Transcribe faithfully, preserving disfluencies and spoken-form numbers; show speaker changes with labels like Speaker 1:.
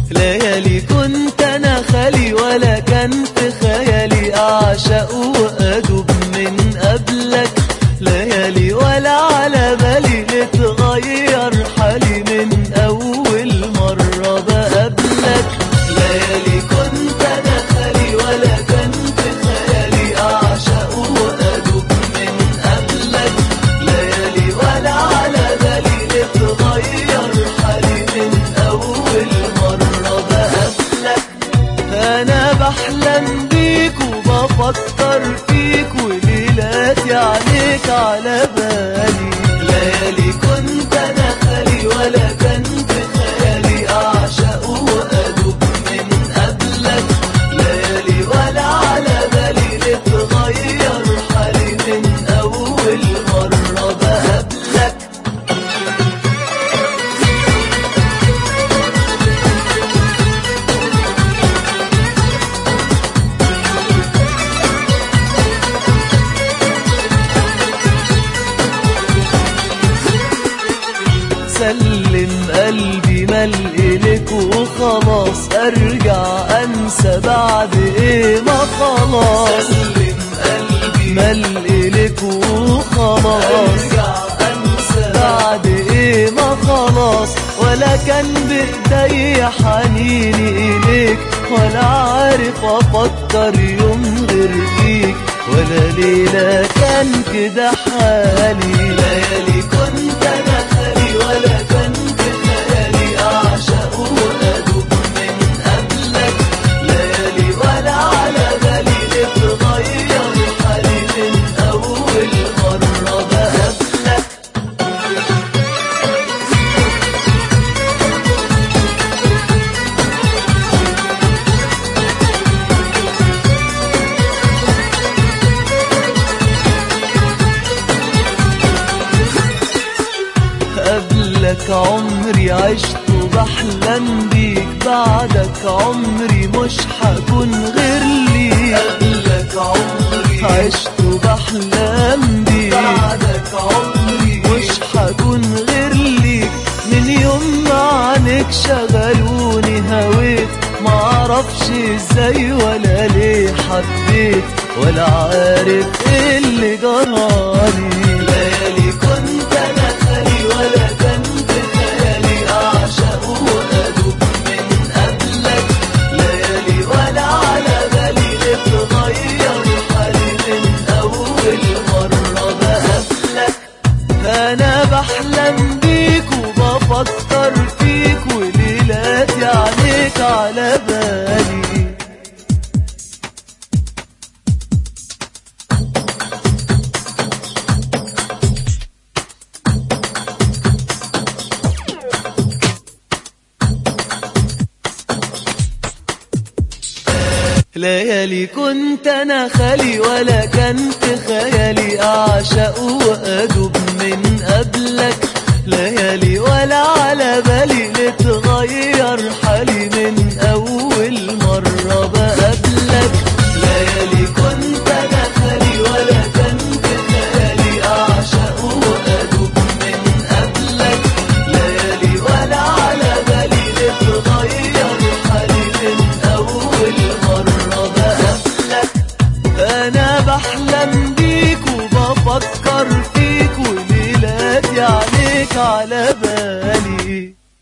Speaker 1: ليالي كنت انا خالي ولا كان في خيالي اعشق وادوب من قبلك. ليالي ولا على بالي اتغير حالي من اول مرة بقابلك. ليالي كنت انا خالي ولا كان في خيالي اعشق وادوب من قبلك. ليالي ولا على بالي اتغير حالي من اول مرة بقابلك. انا بحلم بيك وبفكر فيك وليلاتي عليك على بالي. ليالي كنت انا خالي ولا كان في خيالي اعشق وادوب من قبلك. ليالي ولا على بالي اتغير حالي من اول مرة بقابلك. سلم قلبي ملقلك وخلاص ارجع انسى بعد ايه ما خلاص. سلم قلبي ملقلك وخلاص ارجع انسى بعد ايه ما خلاص. ولا كان بايدي حنيني اليك ولا عارف افكر يوم غير فيك ولا ليلة كان كده حالي. ليالي كنت انا خالي ولا كان في خيالي اعشق وادوب من قبلك. ليالي ولا على بالي اتغير حالي من اول مرة بقابلك. قبلك عمري عشت وبحلم بيك بعدك عمري مش هكون غير ليك. قبلك عمري عشت وبحلم بيك بعدك عمري مش هكون غير ليك. من يوم ما عنك شغلوني هويت معرفش ازاي ولا ليه حبيت ولا عارف ايه اللي جرالي. ليالي كنت انا خالي ولا كان في خيالي اعشق وادوب من قبلك. ليالي ولا على بالي اتغير حالي من اول مرة بقابلك. انا بحلم بيك وبفكر فيك وليلاتي عليك على بالي. ليالي كنت انا خالي ولا كان في خيالي اعشق وادوب من قبلك. ليالي ولا على بالي اتغير حالي من اول مرة بقابلك. ليالي كنت انا خالي ولا كان في خيالي اعشق وادوب من قبلك. ليالي ولا على بالي اتغير حالي من اول مرة بقابلك. انا بحلم بيك وبفكر فيك وليلاتي عليك على بالي.